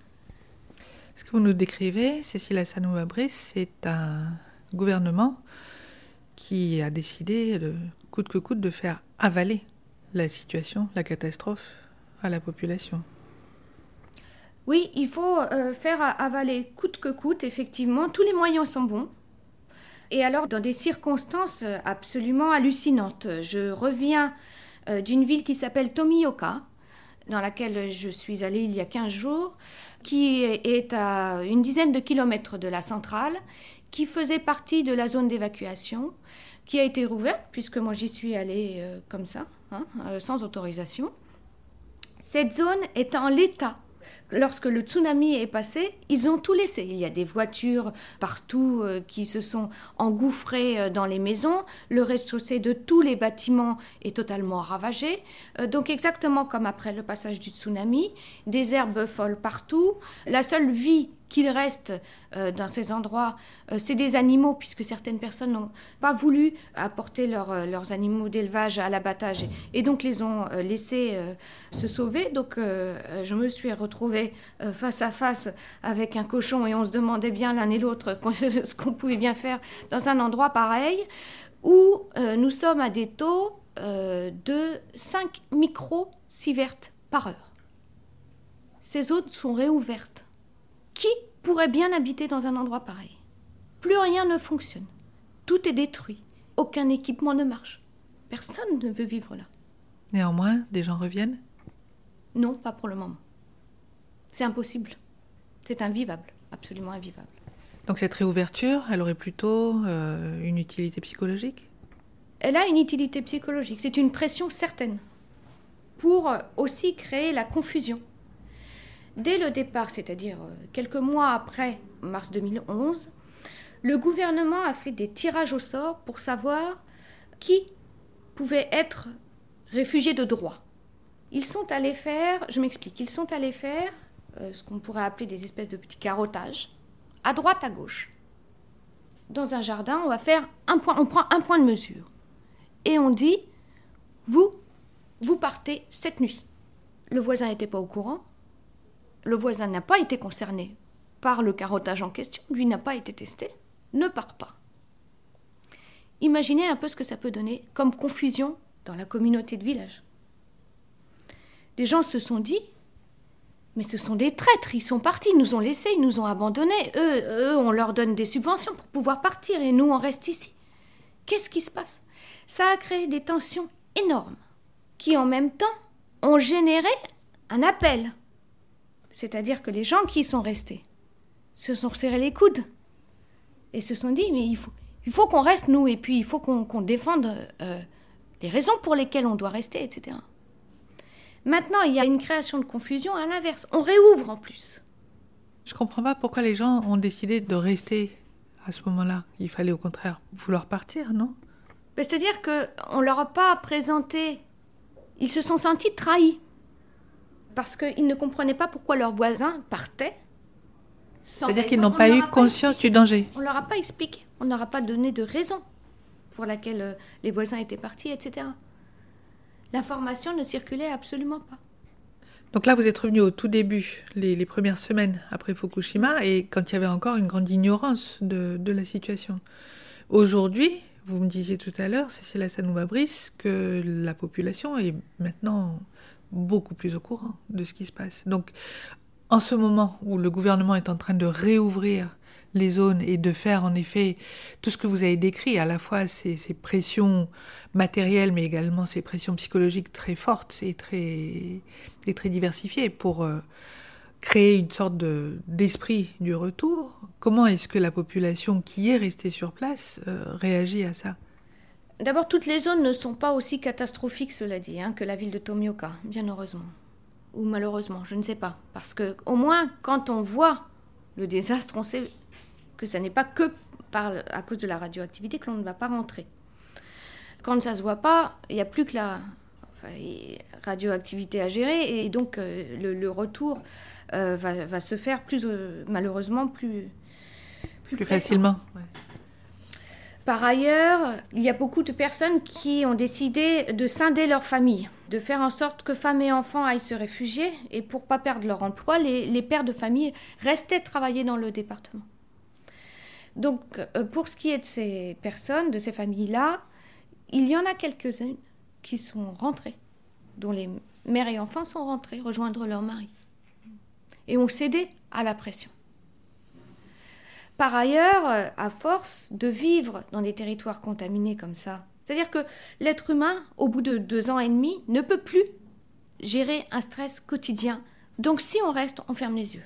A: Ce que vous nous décrivez, Cécile Assanou-Abrice, c'est un gouvernement qui a décidé, de, coûte que coûte, de faire avaler la situation, la catastrophe à la population.
B: Oui, il faut euh, faire avaler coûte que coûte, effectivement. Tous les moyens sont bons. Et alors, dans des circonstances absolument hallucinantes. Je reviens euh, d'une ville qui s'appelle Tomioka, dans laquelle je suis allée il y a quinze jours, qui est à une dizaine de kilomètres de la centrale, qui faisait partie de la zone d'évacuation, qui a été rouverte, puisque moi j'y suis allée euh, comme ça, hein, euh, sans autorisation. Cette zone est en l'état. Lorsque le tsunami est passé, ils ont tout laissé. Il y a des voitures partout euh, qui se sont engouffrées euh, dans les maisons. Le rez-de-chaussée de tous les bâtiments est totalement ravagé. Euh, donc exactement comme après le passage du tsunami, des herbes folles partout. La seule vie qu'il reste euh, dans ces endroits, euh, c'est des animaux, puisque certaines personnes n'ont pas voulu apporter leur, euh, leurs animaux d'élevage à l'abattage et, et donc les ont euh, laissés euh, se sauver. Donc euh, je me suis retrouvée euh, face à face avec un cochon et on se demandait bien l'un et l'autre ce qu'on pouvait bien faire dans un endroit pareil, où euh, nous sommes à des taux euh, de cinq micro-sieverts par heure. Ces zones sont réouvertes. Qui pourrait bien habiter dans un endroit pareil ? Plus rien ne fonctionne. Tout est détruit. Aucun équipement ne marche. Personne ne veut vivre là.
A: Néanmoins, des gens reviennent ?
B: Non, pas pour le moment. C'est impossible. C'est invivable, absolument invivable.
A: Donc cette réouverture, elle aurait plutôt euh, une utilité psychologique ?
B: Elle a une utilité psychologique. C'est une pression certaine pour aussi créer la confusion. Dès le départ, c'est-à-dire quelques mois après mars deux mille onze, le gouvernement a fait des tirages au sort pour savoir qui pouvait être réfugié de droit. Ils sont allés faire, je m'explique, ils sont allés faire euh, ce qu'on pourrait appeler des espèces de petits carottages, à droite, à gauche. Dans un jardin, on va faire un point, on prend un point de mesure. Et on dit, vous, vous partez cette nuit. Le voisin n'était pas au courant. Le voisin n'a pas été concerné par le carottage en question. Lui n'a pas été testé. Ne part pas. Imaginez un peu ce que ça peut donner comme confusion dans la communauté de village. Les gens se sont dit, mais ce sont des traîtres, ils sont partis, ils nous ont laissés, ils nous ont abandonnés. Eux, eux, on leur donne des subventions pour pouvoir partir et nous, on reste ici. Qu'est-ce qui se passe ? Ça a créé des tensions énormes qui, en même temps, ont généré un appel. C'est-à-dire que les gens qui sont restés se sont serrés les coudes et se sont dit, mais il faut, il faut qu'on reste, nous, et puis il faut qu'on, qu'on défende euh, les raisons pour lesquelles on doit rester, et cetera. Maintenant, il y a une création de confusion à l'inverse. On réouvre en plus.
A: Je ne comprends pas pourquoi les gens ont décidé de rester à ce moment-là. Il fallait au contraire vouloir partir, non ?
B: C'est-à-dire qu'on ne leur a pas présenté... Ils se sont sentis trahis. Parce qu'ils ne comprenaient pas pourquoi leurs voisins partaient.
A: C'est-à-dire raison. Qu'ils n'ont pas eu conscience du danger.
B: On ne leur a pas expliqué. On ne leur a pas donné de raison pour laquelle euh, les voisins étaient partis, et cetera. L'information ne circulait absolument pas.
A: Donc là, vous êtes revenu au tout début, les, les premières semaines après Fukushima, et quand il y avait encore une grande ignorance de, de la situation. Aujourd'hui, vous me disiez tout à l'heure, Cécile Hasanouma-Brice, que la population est maintenant beaucoup plus au courant de ce qui se passe. Donc, en ce moment où le gouvernement est en train de réouvrir les zones et de faire en effet tout ce que vous avez décrit, à la fois ces, ces pressions matérielles, mais également ces pressions psychologiques très fortes et très, et très diversifiées pour euh, créer une sorte de, d'esprit du retour. Comment est-ce que la population qui est restée sur place euh, réagit à ça ?
B: D'abord, toutes les zones ne sont pas aussi catastrophiques, cela dit, hein, que la ville de Tomioka, bien heureusement. Ou malheureusement, je ne sais pas. Parce que, au moins, quand on voit le désastre, on sait que ce n'est pas que par, à cause de la radioactivité que l'on ne va pas rentrer. Quand ça ne se voit pas, il n'y a plus que la enfin, radioactivité à gérer, et donc euh, le, le retour euh, va, va se faire plus, euh, malheureusement plus,
A: plus, plus facilement. Ouais.
B: Par ailleurs, il y a beaucoup de personnes qui ont décidé de scinder leur famille, de faire en sorte que femmes et enfants aillent se réfugier, et pour ne pas perdre leur emploi, les, les pères de famille restaient travailler dans le département. Donc, pour ce qui est de ces personnes, de ces familles-là, il y en a quelques-unes qui sont rentrées, dont les mères et enfants sont rentrés rejoindre leur mari, et ont cédé à la pression. Par ailleurs, à force de vivre dans des territoires contaminés comme ça, c'est-à-dire que l'être humain, au bout de deux ans et demi, ne peut plus gérer un stress quotidien. Donc si on reste, on ferme les yeux.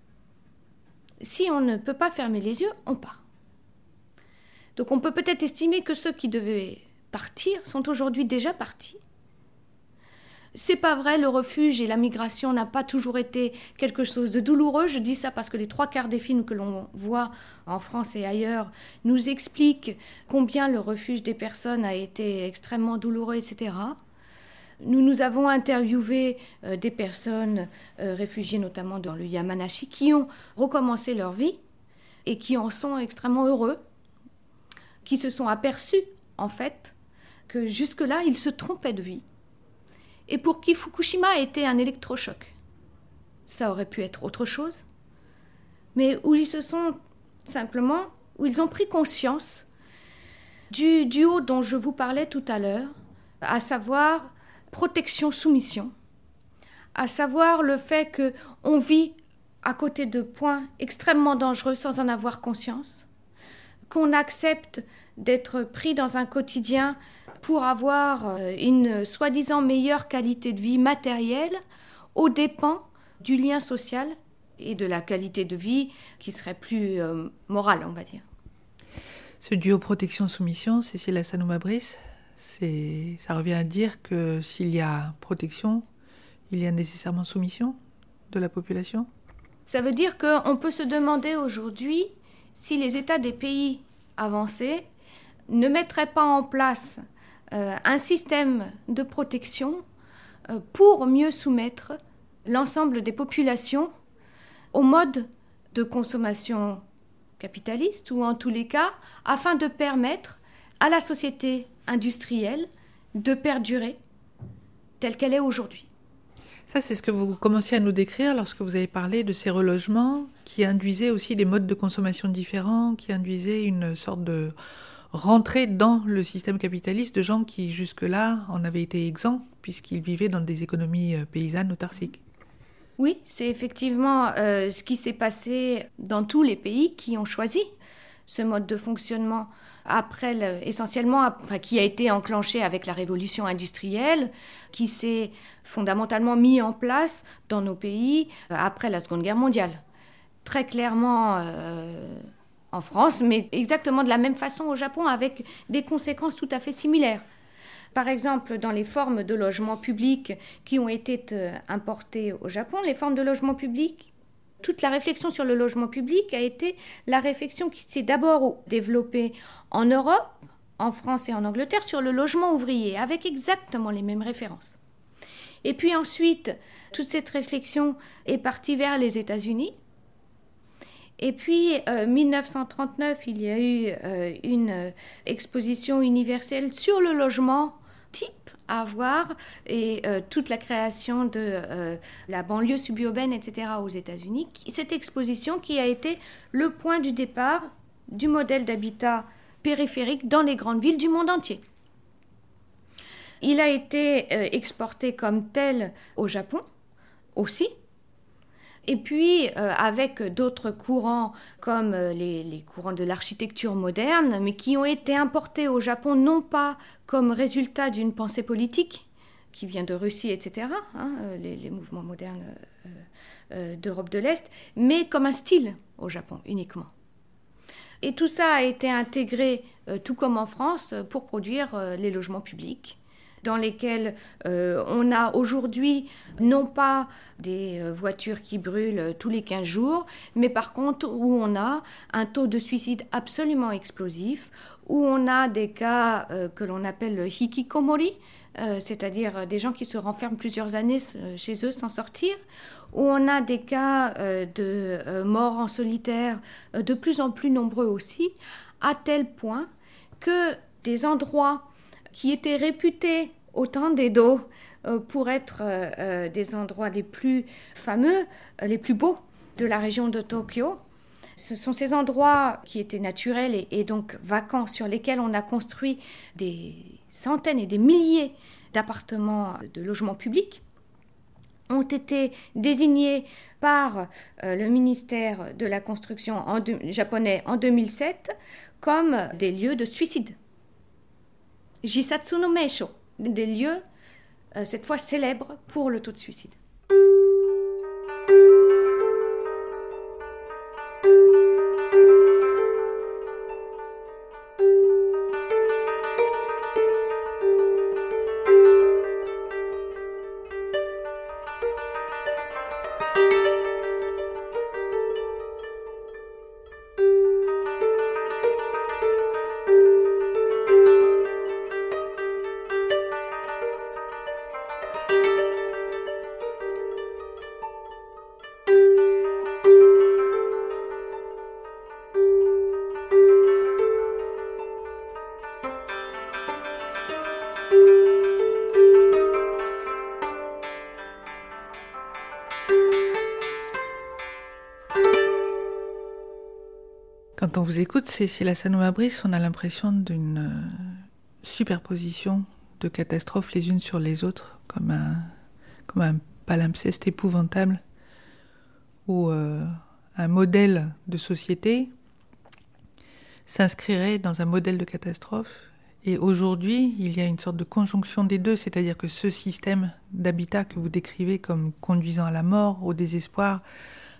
B: Si on ne peut pas fermer les yeux, on part. Donc on peut peut-être estimer que ceux qui devaient partir sont aujourd'hui déjà partis. C'est pas vrai, le refuge et la migration n'a pas toujours été quelque chose de douloureux. Je dis ça parce que les trois quarts des films que l'on voit en France et ailleurs nous expliquent combien le refuge des personnes a été extrêmement douloureux, et cetera. Nous nous avons interviewé euh, des personnes euh, réfugiées, notamment dans le Yamanashi, qui ont recommencé leur vie et qui en sont extrêmement heureux, qui se sont aperçus, en fait, que jusque-là, ils se trompaient de vie. Et pour qui Fukushima était un électrochoc. Ça aurait pu être autre chose, mais où ils se sont simplement, où ils ont pris conscience du duo dont je vous parlais tout à l'heure, à savoir protection-soumission, à savoir le fait qu'on vit à côté de points extrêmement dangereux sans en avoir conscience, qu'on accepte d'être pris dans un quotidien pour avoir une soi-disant meilleure qualité de vie matérielle aux dépens du lien social et de la qualité de vie qui serait plus euh, morale, on va dire.
A: Ce duo protection-soumission, Cécile Assanou-Mabris, c'est, ça revient à dire que s'il y a protection, il y a nécessairement soumission de la population ?
B: Ça veut dire qu'on peut se demander aujourd'hui si les États des pays avancés ne mettraient pas en place euh, un système de protection euh, pour mieux soumettre l'ensemble des populations au mode de consommation capitaliste, ou en tous les cas, afin de permettre à la société industrielle de perdurer telle qu'elle est aujourd'hui.
A: Ça, c'est ce que vous commenciez à nous décrire lorsque vous avez parlé de ces relogements qui induisaient aussi des modes de consommation différents, qui induisaient une sorte de rentrée dans le système capitaliste de gens qui, jusque-là, en avaient été exempts, puisqu'ils vivaient dans des économies paysannes autarciques.
B: Oui, c'est effectivement euh, ce qui s'est passé dans tous les pays qui ont choisi ce mode de fonctionnement, après le, essentiellement, enfin, qui a été enclenché avec la révolution industrielle, qui s'est fondamentalement mis en place dans nos pays euh, après la Seconde Guerre mondiale. Très clairement euh, en France, mais exactement de la même façon au Japon, avec des conséquences tout à fait similaires. Par exemple, dans les formes de logement public qui ont été euh, importées au Japon, les formes de logement public, toute la réflexion sur le logement public a été la réflexion qui s'est d'abord développée en Europe, en France et en Angleterre, sur le logement ouvrier, avec exactement les mêmes références. Et puis ensuite, toute cette réflexion est partie vers les États-Unis. Et puis, euh, dix-neuf cent trente-neuf, il y a eu euh, une euh, exposition universelle sur le logement type à voir, et euh, toute la création de euh, la banlieue suburbaine, et cetera aux États-Unis. Cette exposition qui a été le point du départ du modèle d'habitat périphérique dans les grandes villes du monde entier. Il a été euh, exporté comme tel au Japon aussi. Et puis, euh, avec d'autres courants, comme euh, les, les courants de l'architecture moderne, mais qui ont été importés au Japon, non pas comme résultat d'une pensée politique, qui vient de Russie, et cetera, hein, les, les mouvements modernes euh, euh, d'Europe de l'Est, mais comme un style au Japon, uniquement. Et tout ça a été intégré, euh, tout comme en France, pour produire euh, les logements publics, dans lesquels euh, on a aujourd'hui non pas des euh, voitures qui brûlent tous les quinze jours, mais par contre où on a un taux de suicide absolument explosif, où on a des cas euh, que l'on appelle le hikikomori, euh, c'est-à-dire des gens qui se renferment plusieurs années chez eux sans sortir, où on a des cas euh, de euh, morts en solitaire euh, de plus en plus nombreux aussi, à tel point que des endroits qui étaient réputés au temps d'Edo euh, pour être euh, euh, des endroits les plus fameux, euh, les plus beaux de la région de Tokyo. Ce sont ces endroits qui étaient naturels et, et donc vacants, sur lesquels on a construit des centaines et des milliers d'appartements de logements publics, ont été désignés par euh, le ministère de la Construction en de, japonais en deux mille sept comme des lieux de suicide. Jisatsu no Meisho, des lieux, euh, cette fois célèbres pour le taux de suicide.
A: Quand on vous écoute, Cécile Assanou-Mabris, on a l'impression d'une euh, superposition de catastrophes les unes sur les autres, comme un, comme un palimpseste épouvantable, où euh, un modèle de société s'inscrirait dans un modèle de catastrophe. Et aujourd'hui, il y a une sorte de conjonction des deux, c'est-à-dire que ce système d'habitat que vous décrivez comme conduisant à la mort, au désespoir,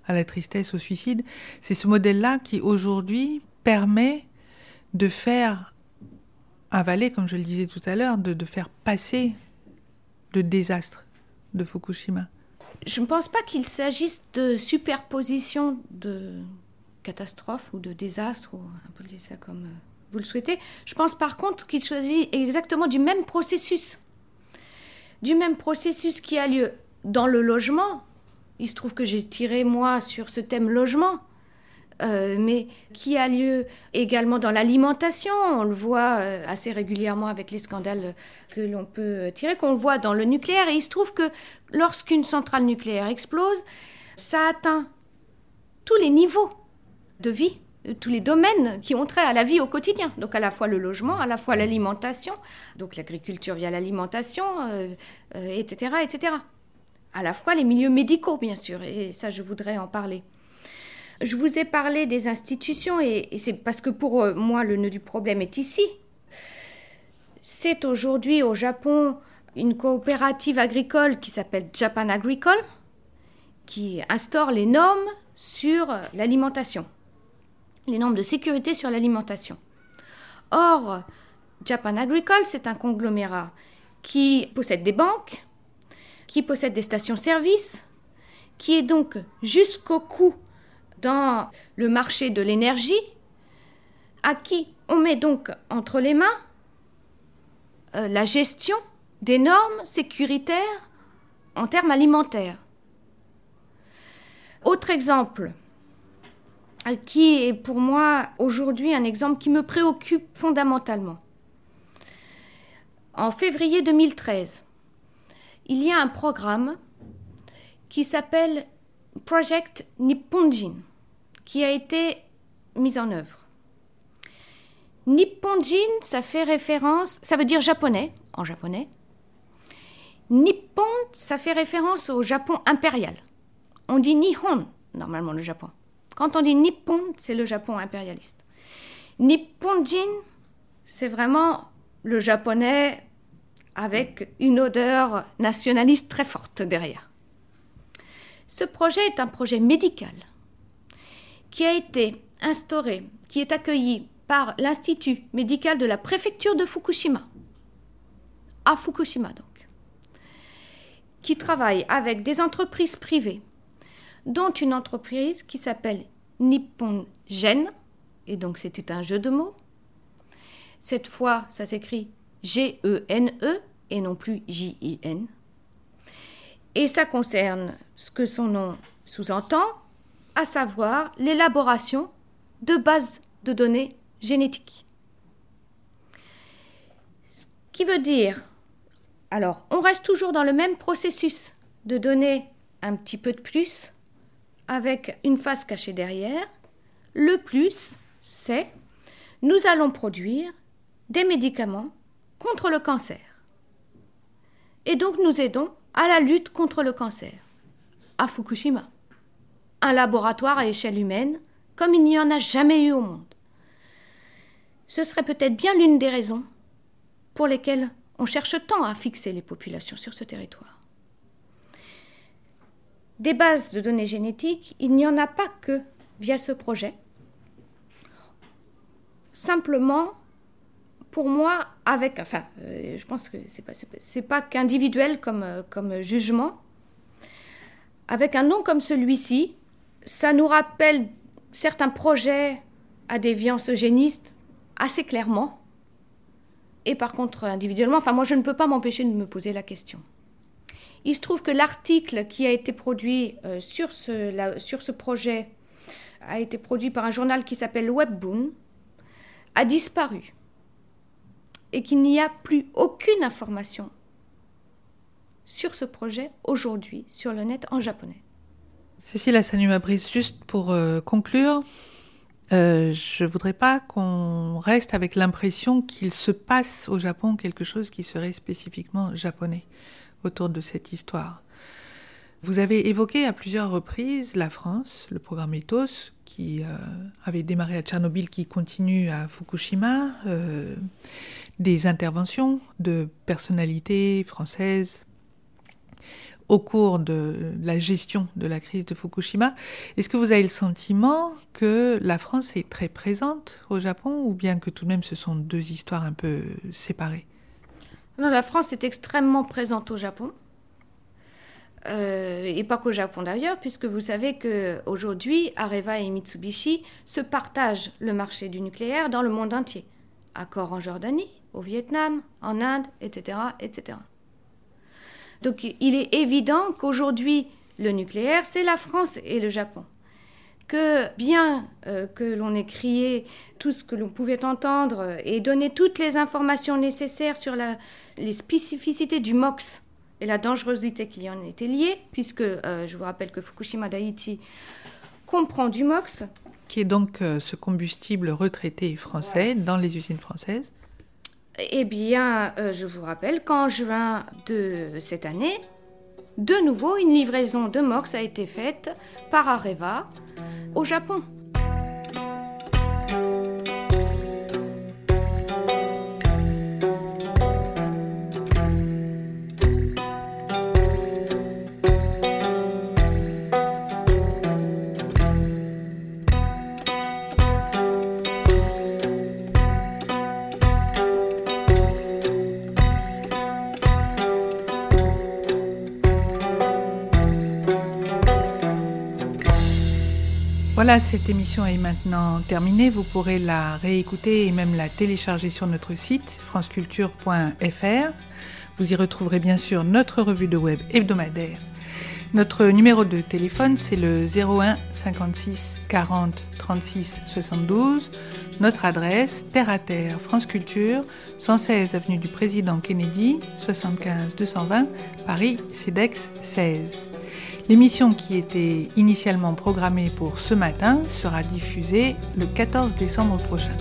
A: à la tristesse, au suicide. C'est ce modèle-là qui, aujourd'hui, permet de faire avaler, comme je le disais tout à l'heure, de, de faire passer le désastre de Fukushima.
B: Je ne pense pas qu'il s'agisse de superposition de catastrophes ou de désastres, ou on peut dire ça comme vous le souhaitez. Je pense par contre qu'il s'agit exactement du même processus. Du même processus qui a lieu dans le logement. Il se trouve que j'ai tiré, moi, sur ce thème logement, euh, mais qui a lieu également dans l'alimentation. On le voit euh, assez régulièrement avec les scandales que l'on peut tirer, qu'on le voit dans le nucléaire. Et il se trouve que lorsqu'une centrale nucléaire explose, ça atteint tous les niveaux de vie, tous les domaines qui ont trait à la vie au quotidien. Donc à la fois le logement, à la fois l'alimentation, donc l'agriculture via l'alimentation, euh, euh, et cetera, et cetera. À la fois les milieux médicaux, bien sûr, et ça, je voudrais en parler. Je vous ai parlé des institutions, et, et c'est parce que pour euh, moi, le nœud du problème est ici. C'est aujourd'hui au Japon une coopérative agricole qui s'appelle Japan Agricole, qui instaure les normes sur l'alimentation, les normes de sécurité sur l'alimentation. Or, Japan Agricole, c'est un conglomérat qui possède des banques, qui possède des stations-service, qui est donc jusqu'au cou dans le marché de l'énergie, à qui on met donc entre les mains euh, la gestion des normes sécuritaires en termes alimentaires. Autre exemple, euh, qui est pour moi aujourd'hui un exemple qui me préoccupe fondamentalement. En février deux mille treize, il y a un programme qui s'appelle Project Nipponjin, qui a été mis en œuvre. Nipponjin, ça fait référence, ça veut dire japonais, en japonais. Nippon, ça fait référence au Japon impérial. On dit Nihon, normalement, le Japon. Quand on dit Nippon, c'est le Japon impérialiste. Nipponjin, c'est vraiment le japonais avec une odeur nationaliste très forte derrière. Ce projet est un projet médical qui a été instauré, qui est accueilli par l'Institut médical de la préfecture de Fukushima, à Fukushima donc, qui travaille avec des entreprises privées, dont une entreprise qui s'appelle Nippon Gen, et donc c'était un jeu de mots. Cette fois, ça s'écrit G E N E et non plus J I N. Et ça concerne ce que son nom sous-entend, à savoir l'élaboration de bases de données génétiques. Ce qui veut dire, alors, on reste toujours dans le même processus de donner un petit peu de plus avec une face cachée derrière. Le plus, c'est nous allons produire des médicaments contre le cancer. Et donc nous aidons à la lutte contre le cancer, à Fukushima. Un laboratoire à échelle humaine, comme il n'y en a jamais eu au monde. Ce serait peut-être bien l'une des raisons pour lesquelles on cherche tant à fixer les populations sur ce territoire. Des bases de données génétiques, il n'y en a pas que via ce projet. Simplement, pour moi, avec, enfin, euh, je pense que c'est pas, c'est pas, c'est pas qu'individuel comme, euh, comme jugement. Avec un nom comme celui-ci, ça nous rappelle certains projets à déviance eugéniste assez clairement. Et par contre, individuellement, enfin, moi, je ne peux pas m'empêcher de me poser la question. Il se trouve que l'article qui a été produit euh, sur, ce, la, sur ce projet a été produit par un journal qui s'appelle Webboon, a disparu. Et qu'il n'y a plus aucune information sur ce projet aujourd'hui sur le net en japonais.
A: Cécile Assanuma-Brice, juste pour euh, conclure, euh, je ne voudrais pas qu'on reste avec l'impression qu'il se passe au Japon quelque chose qui serait spécifiquement japonais autour de cette histoire. Vous avez évoqué à plusieurs reprises la France, le programme Ethos, qui euh, avait démarré à Tchernobyl, qui continue à Fukushima, euh, des interventions de personnalités françaises au cours de la gestion de la crise de Fukushima. Est-ce que vous avez le sentiment que la France est très présente au Japon ou bien que tout de même ce sont deux histoires un peu séparées ?
B: Non, la France est extrêmement présente au Japon. Euh, et pas qu'au Japon d'ailleurs, puisque vous savez qu'aujourd'hui, Areva et Mitsubishi se partagent le marché du nucléaire dans le monde entier. Accord en Jordanie, au Vietnam, en Inde, et cetera, et cetera. Donc il est évident qu'aujourd'hui, le nucléaire, c'est la France et le Japon. Que bien euh, que l'on ait crié tout ce que l'on pouvait entendre et donné toutes les informations nécessaires sur la, les spécificités du MOX, et la dangerosité qui y en était liée, puisque euh, je vous rappelle que Fukushima Daiichi comprend du MOX.
A: Qui est donc euh, ce combustible retraité français voilà. Dans les usines françaises.
B: Eh bien, euh, je vous rappelle qu'en juin de cette année, de nouveau, une livraison de MOX a été faite par Areva au Japon.
A: Voilà, cette émission est maintenant terminée. Vous pourrez la réécouter et même la télécharger sur notre site franceculture point f r. Vous y retrouverez bien sûr notre revue de web hebdomadaire. Notre numéro de téléphone, c'est le zéro un cinquante-six quarante trente-six soixante-douze. Notre adresse, Terre à Terre, France Culture, cent seize avenue du Président Kennedy, soixante-quinze deux cent vingt, Paris, CEDEX seize. L'émission qui était initialement programmée pour ce matin sera diffusée le quatorze décembre prochain.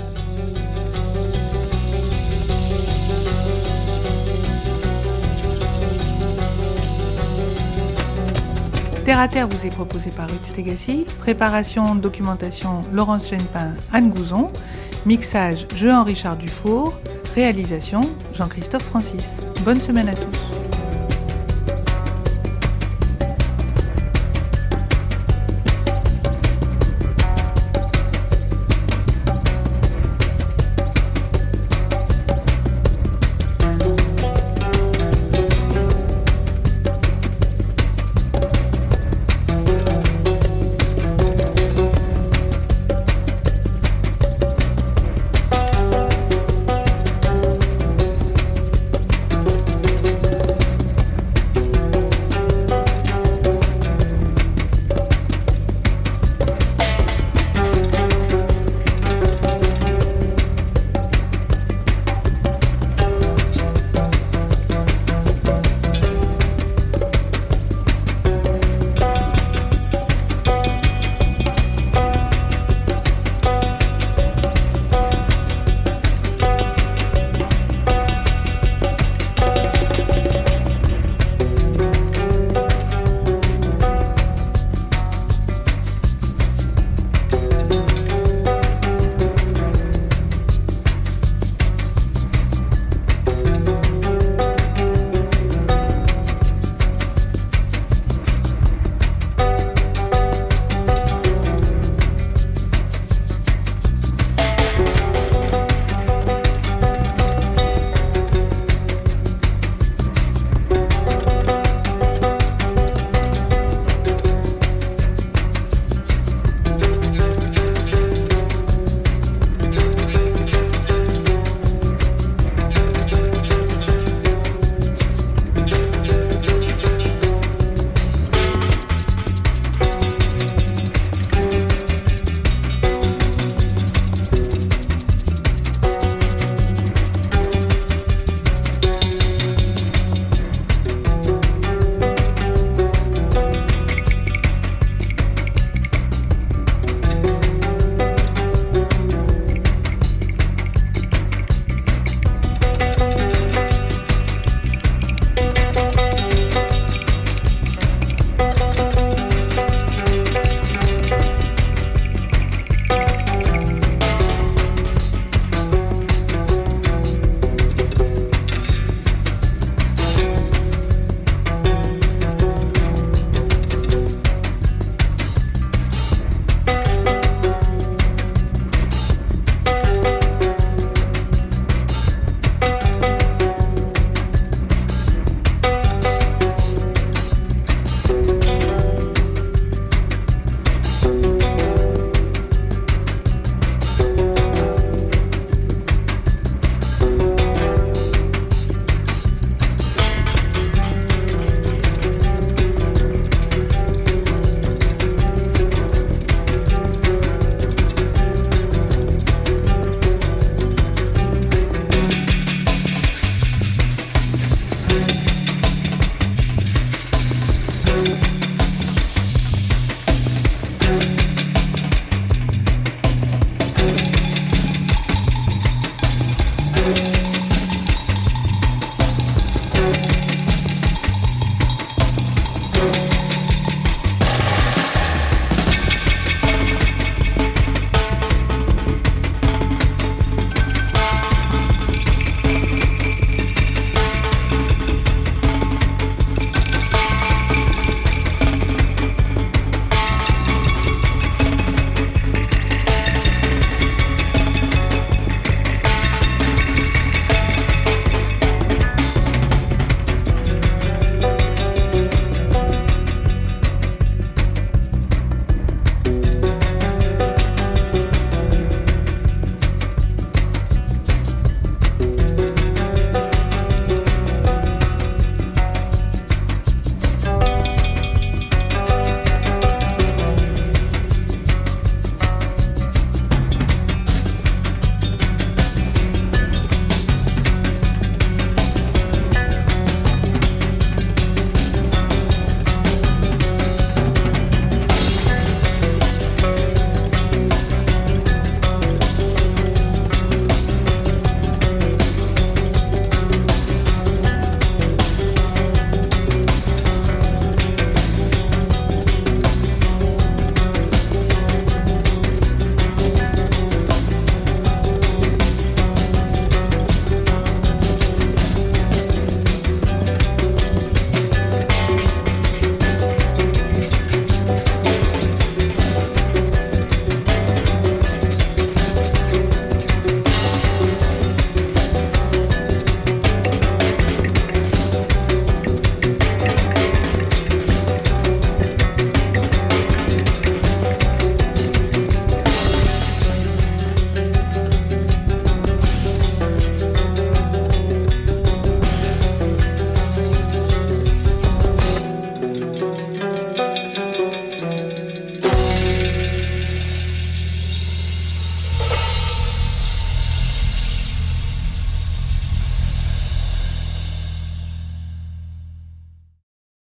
A: Terre à Terre vous est proposé par Ruth Stegassi, préparation, documentation Laurence Genepin, Anne Gouzon, mixage Jean-Richard Dufour, réalisation Jean-Christophe Francis. Bonne semaine à tous.